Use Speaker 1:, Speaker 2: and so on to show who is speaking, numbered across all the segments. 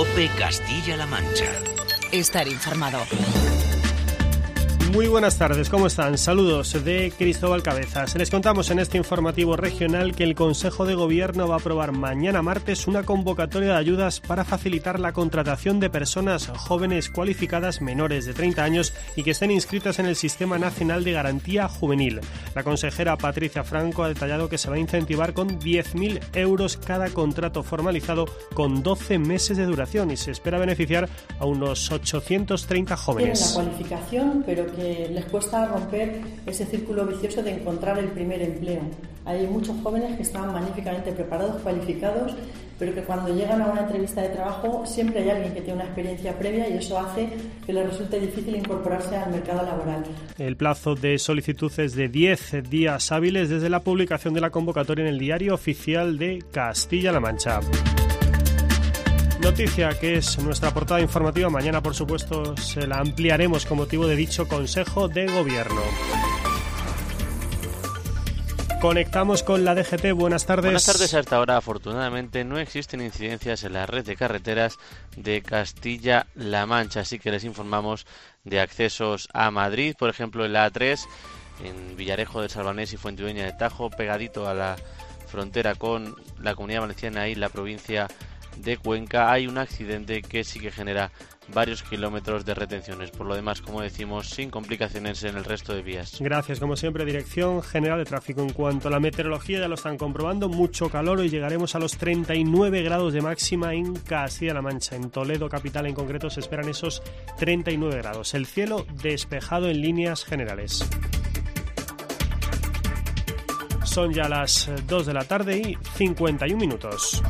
Speaker 1: COPE Castilla-La Mancha.
Speaker 2: Estar informado.
Speaker 3: Muy buenas tardes, ¿cómo están? Saludos de Cristóbal Cabezas. Les contamos en este informativo regional que el Consejo de Gobierno va a aprobar mañana martes una convocatoria de ayudas para facilitar la contratación de personas jóvenes cualificadas menores de 30 años y que estén inscritas en el Sistema Nacional de Garantía Juvenil. La consejera Patricia Franco ha detallado que se va a incentivar con 10.000 euros cada contrato formalizado con 12 meses de duración y se espera beneficiar a unos 830 jóvenes.
Speaker 4: Tienen la cualificación, pero que les cuesta romper ese círculo vicioso de encontrar el primer empleo. Hay muchos jóvenes que están magníficamente preparados, cualificados, pero que cuando llegan a una entrevista de trabajo siempre hay alguien que tiene una experiencia previa y eso hace que les resulte difícil incorporarse al mercado laboral. El plazo de solicitud es de 10 días hábiles desde la publicación de la convocatoria en el Diario Oficial de Castilla-La Mancha. Noticia que es nuestra portada informativa. Mañana, por supuesto, se la ampliaremos con motivo de dicho Consejo de Gobierno. Conectamos con la DGT. Buenas tardes.
Speaker 5: Buenas tardes. Hasta ahora, afortunadamente, no existen incidencias en la red de carreteras de Castilla-La Mancha, así que les informamos de accesos a Madrid, por ejemplo, en la A3, en Villarejo del Salvanés y Fuentidueña de Tajo, pegadito a la frontera con la Comunidad Valenciana y la provincia de Cuenca. Hay un accidente que sí que genera varios kilómetros de retenciones. Por lo demás, como decimos, sin complicaciones en el resto de vías. Gracias, como siempre, Dirección General de Tráfico. En cuanto a la meteorología, ya lo están comprobando, mucho calor. Hoy llegaremos a los 39 grados de máxima en Castilla-La Mancha. En Toledo, capital en concreto, se esperan esos 39 grados. El cielo despejado en líneas generales. Son ya las 2 de la tarde y 51 minutos.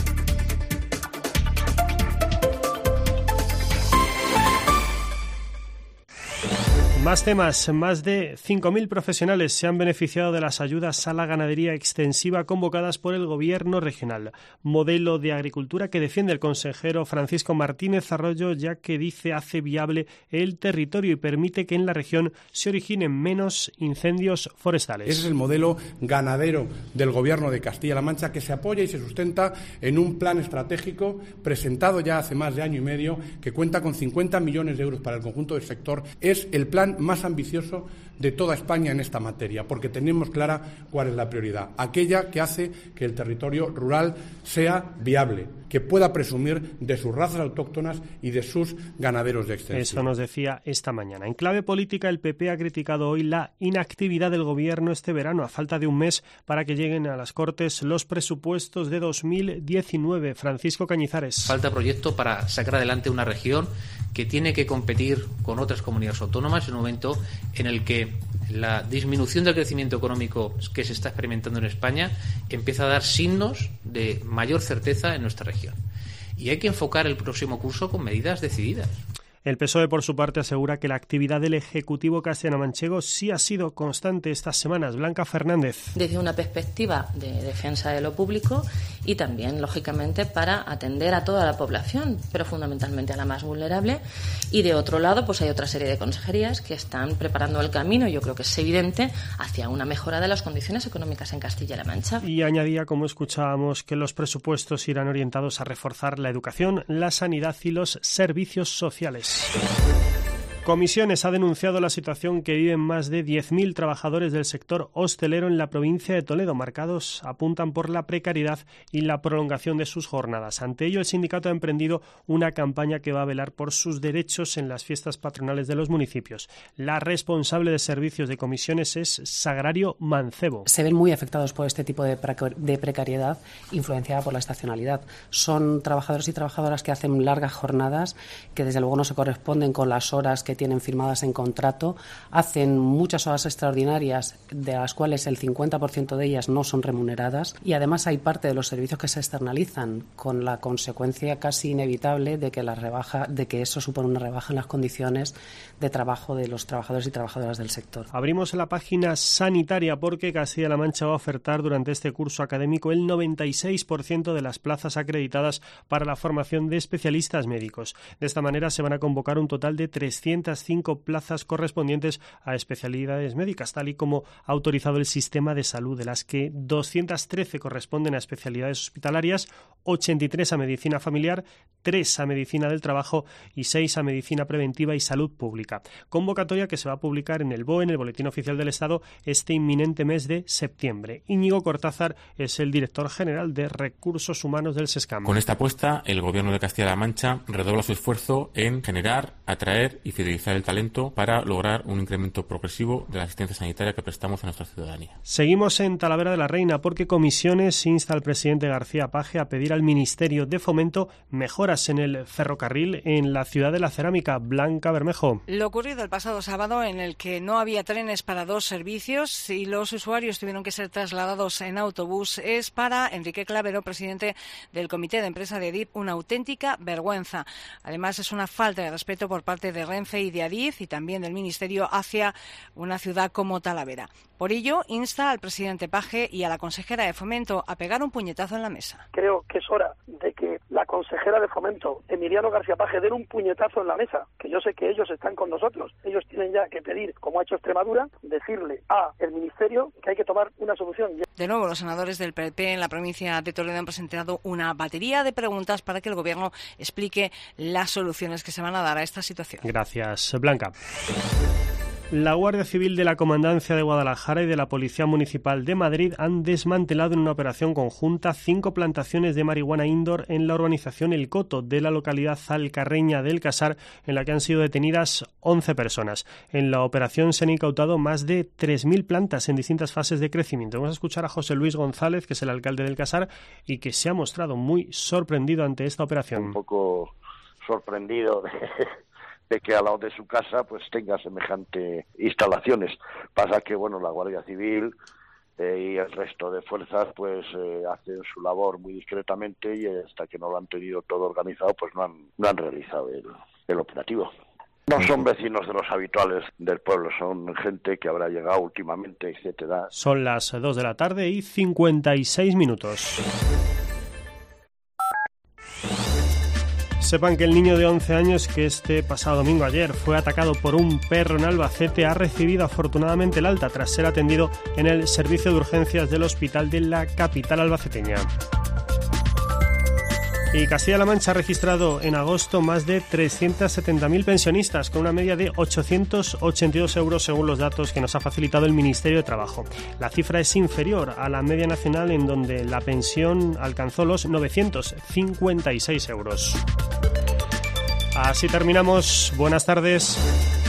Speaker 5: Más temas. Más de 5.000 profesionales se han beneficiado de las ayudas a la ganadería extensiva convocadas por el Gobierno regional. Modelo de agricultura que defiende el consejero Francisco Martínez Arroyo, ya que dice hace viable el territorio y permite que en la región se originen menos incendios forestales.
Speaker 6: Ese es el modelo ganadero del Gobierno de Castilla-La Mancha, que se apoya y se sustenta en un plan estratégico presentado ya hace más de año y medio, que cuenta con 50 millones de euros para el conjunto del sector. Es el plan más ambicioso de toda España en esta materia, porque tenemos clara cuál es la prioridad, aquella que hace que el territorio rural sea viable, que pueda presumir de sus razas autóctonas y de sus ganaderos de extensión.
Speaker 3: Eso nos decía esta mañana. En clave política, el PP ha criticado hoy la inactividad del Gobierno este verano, a falta de un mes para que lleguen a las Cortes los presupuestos de 2019. Francisco Cañizares.
Speaker 7: Falta proyecto para sacar adelante una región que tiene que competir con otras comunidades autónomas en un momento en el que la disminución del crecimiento económico que se está experimentando en España empieza a dar signos de mayor certeza en nuestra región. Y hay que enfocar el próximo curso con medidas decididas.
Speaker 3: El PSOE, por su parte, asegura que la actividad del Ejecutivo castellano-manchego sí ha sido constante estas semanas. Blanca Fernández.
Speaker 8: Desde una perspectiva de defensa de lo público y también, lógicamente, para atender a toda la población, pero fundamentalmente a la más vulnerable. Y de otro lado, pues hay otra serie de consejerías que están preparando el camino, yo creo que es evidente, hacia una mejora de las condiciones económicas en Castilla-La Mancha.
Speaker 3: Y añadía, como escuchábamos, que los presupuestos irán orientados a reforzar la educación, la sanidad y los servicios sociales. Comisiones ha denunciado la situación que viven más de 10.000 trabajadores del sector hostelero en la provincia de Toledo. Marcados apuntan por la precariedad y la prolongación de sus jornadas. Ante ello, el sindicato ha emprendido una campaña que va a velar por sus derechos en las fiestas patronales de los municipios. La responsable de servicios de comisiones es Sagrario Mancebo.
Speaker 9: Se ven muy afectados por este tipo de precariedad influenciada por la estacionalidad. Son trabajadores y trabajadoras que hacen largas jornadas, que desde luego no se corresponden con las horas que tienen firmadas en contrato, hacen muchas horas extraordinarias, de las cuales el 50% de ellas no son remuneradas, y además hay parte de los servicios que se externalizan, con la consecuencia casi inevitable de que eso supone una rebaja en las condiciones de trabajo de los trabajadores y trabajadoras del sector.
Speaker 3: Abrimos la página sanitaria porque Castilla-La Mancha va a ofertar durante este curso académico el 96% de las plazas acreditadas para la formación de especialistas médicos. De esta manera se van a convocar un total de 300 305 plazas correspondientes a especialidades médicas, tal y como ha autorizado el sistema de salud, de las que 213 corresponden a especialidades hospitalarias, 83 a medicina familiar, 3 a medicina del trabajo y 6 a medicina preventiva y salud pública. Convocatoria que se va a publicar en el BOE, en el Boletín Oficial del Estado, este inminente mes de septiembre. Íñigo Cortázar es el director general de Recursos Humanos del SESCAM.
Speaker 10: Con esta apuesta, el Gobierno de Castilla-La Mancha redobla su esfuerzo en generar, atraer y fidelizar el talento para lograr un incremento progresivo de la asistencia sanitaria que prestamos a nuestra ciudadanía.
Speaker 3: Seguimos en Talavera de la Reina porque Comisiones insta al presidente García Paje a pedir al Ministerio de Fomento mejoras en el ferrocarril en la ciudad de la cerámica. Blanca Bermejo.
Speaker 11: Lo ocurrido el pasado sábado, en el que no había trenes para 2 servicios y los usuarios tuvieron que ser trasladados en autobús, es para Enrique Clavero, presidente del Comité de Empresa de Adif, una auténtica vergüenza. Además, es una falta de respeto por parte de Renfe y de Adif y también del Ministerio hacia una ciudad como Talavera. Por ello, insta al presidente Paje y a la consejera de Fomento a pegar un puñetazo en la mesa.
Speaker 12: Creo que es hora de que la consejera de Fomento, Emiliano García Paje, den un puñetazo en la mesa, que yo sé que ellos están con nosotros. Ellos tienen ya que pedir, como ha hecho Extremadura, decirle al Ministerio que hay que tomar una solución.
Speaker 11: De nuevo, los senadores del PP en la provincia de Toledo han presentado una batería de preguntas para que el Gobierno explique las soluciones que se van a dar a esta situación.
Speaker 3: Gracias, Blanca. La Guardia Civil de la Comandancia de Guadalajara y de la Policía Municipal de Madrid han desmantelado en una operación conjunta 5 plantaciones de marihuana indoor en la urbanización El Coto de la localidad alcarreña del Casar, en la que han sido detenidas 11 personas. En la operación se han incautado más de 3.000 plantas en distintas fases de crecimiento. Vamos a escuchar a José Luis González, que es el alcalde del Casar y que se ha mostrado muy sorprendido ante esta operación.
Speaker 13: Un poco sorprendido de que al lado de su casa pues tenga semejante instalaciones. Pasa que bueno, la Guardia Civil y el resto de fuerzas pues hacen su labor muy discretamente y hasta que no lo han tenido todo organizado pues no han realizado el operativo. No son vecinos de los habituales del pueblo, son gente que habrá llegado últimamente, etcétera.
Speaker 3: Son las 2 de la tarde y 56 minutos. Sepan que el niño de 11 años que este pasado domingo ayer fue atacado por un perro en Albacete ha recibido afortunadamente el alta tras ser atendido en el servicio de urgencias del hospital de la capital albaceteña. Y Castilla-La Mancha ha registrado en agosto más de 370.000 pensionistas, con una media de 882 euros según los datos que nos ha facilitado el Ministerio de Trabajo. La cifra es inferior a la media nacional, en donde la pensión alcanzó los 956 euros. Así terminamos. Buenas tardes.